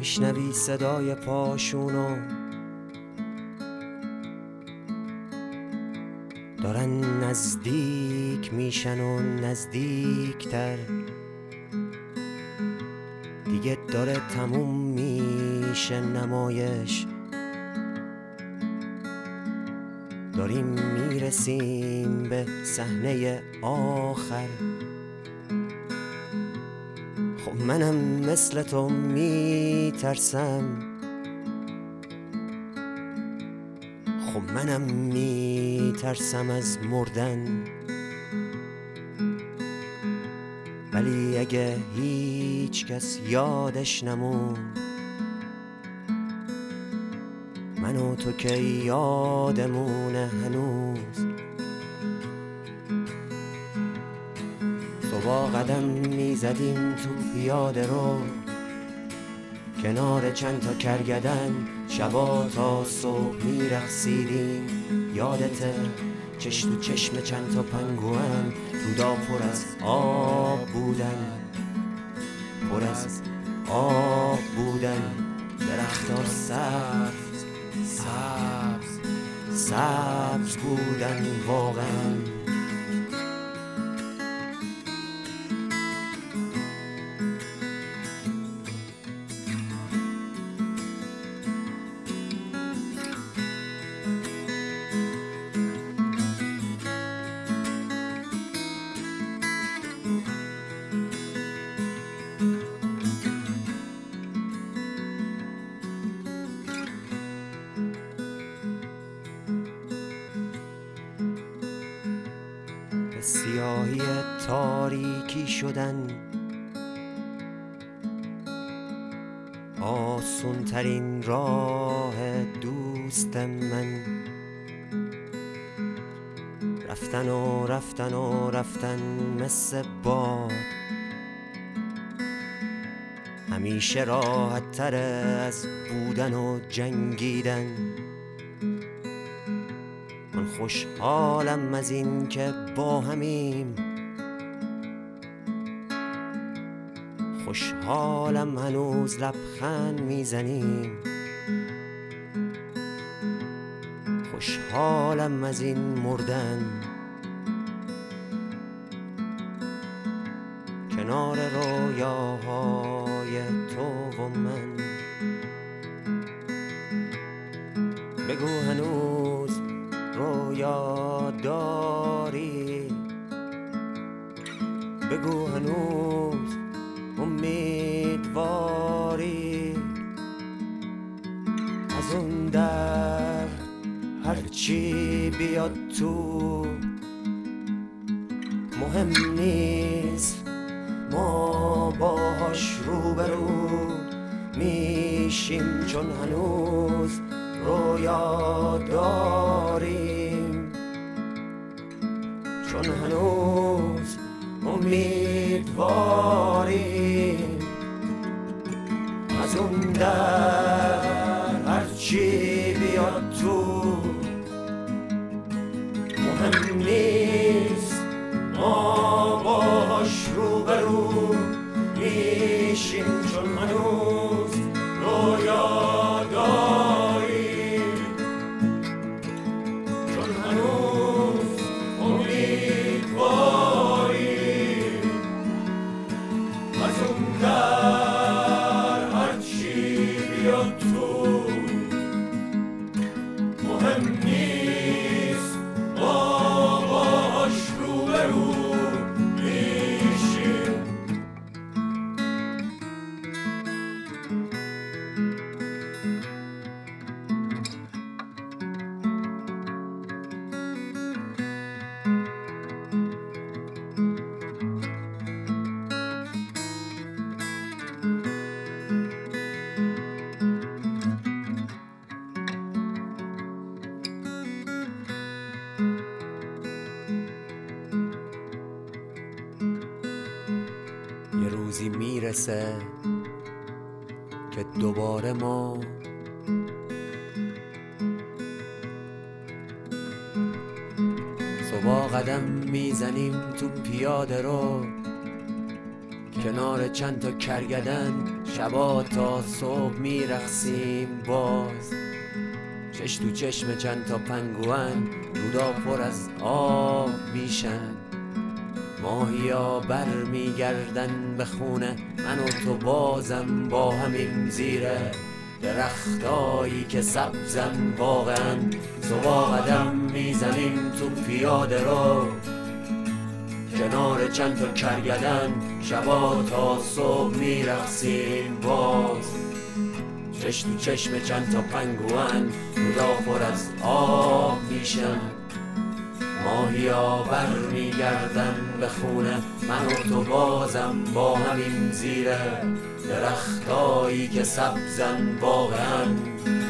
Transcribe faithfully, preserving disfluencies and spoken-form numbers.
میشنوی صدای پاشونو دارن نزدیک میشن و نزدیکتر، دیگه داره تموم میشه نمایش، داریم میرسیم به صحنه آخر. خب منم مثل تو میترسم، خب منم میترسم از مردن، ولی اگه هیچ کس یادش نمون من و تو که یادمونه هنوز. صبح قدم میزدیم تو پیاده رو کنار چند تا کرگدن، شبا تا صبح میرقصیدیم یادته، چش تو چشم چند تا پنگوئن، رودا پر از آب بودن، پر از آب بودن، درختار سبز سبز سبز بودن واقعا. سیاهی تاریکی شدن آسون ترین راه دوست من، رفتن و رفتن و رفتن مثل باد، همیشه راحت تره از بودن و جنگیدن. من خوشحالم از این که با همیم، خوشحالم هنوز لبخند میزنیم، خوشحالم از این مردن کنار رویاهای تو و من. بگو هنوز رویا داری، بگو هنوز امیدواری، از اون در هرچی بیاد تو مهم نیست، ما باهاش روبرو میشیم چون هنوز رویا داریم، چون هنوز امیدواریم، از اون در هرچی بیاد تو مهم نیست، ما باش روبرو میشیم چون هنوز رویا داریم، چون هنوز امیدواریم، از اون در هرچی بیاد تو مهم نیست، ما باش روبرو میشیم. یه روزی میرسه که دوباره ما صبح قدم میزنیم تو پیاده رو کنار چند تا کرگدن شبا تا صبح میرقصیم باز. چش تو چشم چند تا پنگوان رودا پر از آب میشن. ماهیا بر میگردن به خونه من و تو بازم با همین زیره درختایی که سبزن واقعا. صبح قدم میزنیم تو پیاده رو کنار چند تا کرگدن شبا تا صبح میرقصیم باز. چش تو چشم چند تا پنگوان رودا پر از آب میشن. ماهیا بر میگردن به خونه من و تو بازم با همین زیره درختایی که سبزن واقعا.